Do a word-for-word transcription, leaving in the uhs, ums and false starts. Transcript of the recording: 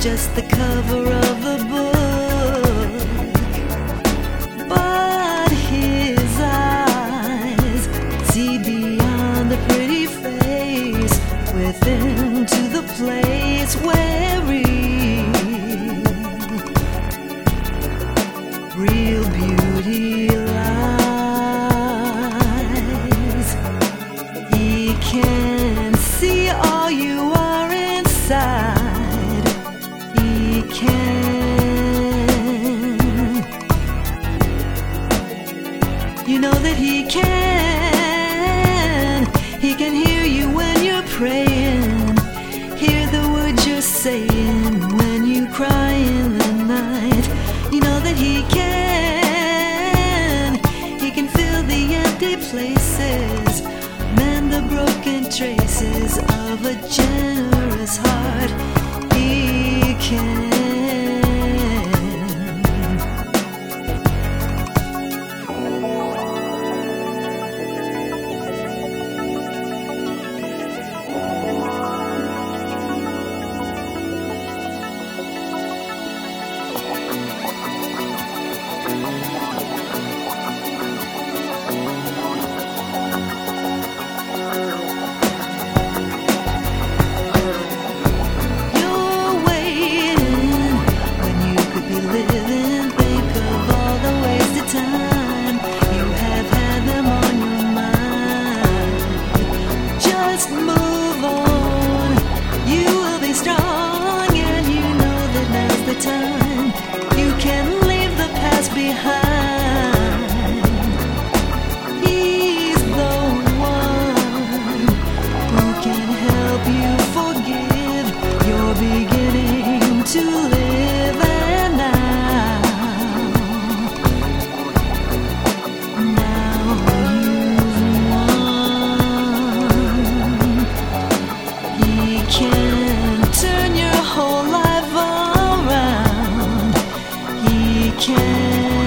just the cover of the book, but his eyes see beyond the pretty face, within to the place where real, real beauty lies. He can see all you are inside. He can. You know that he can. He can hear you when you're praying, hear the words you're saying when you cry in the night. You know that he can. He can fill the empty places, mend the broken traces of a generous heart. He can. Can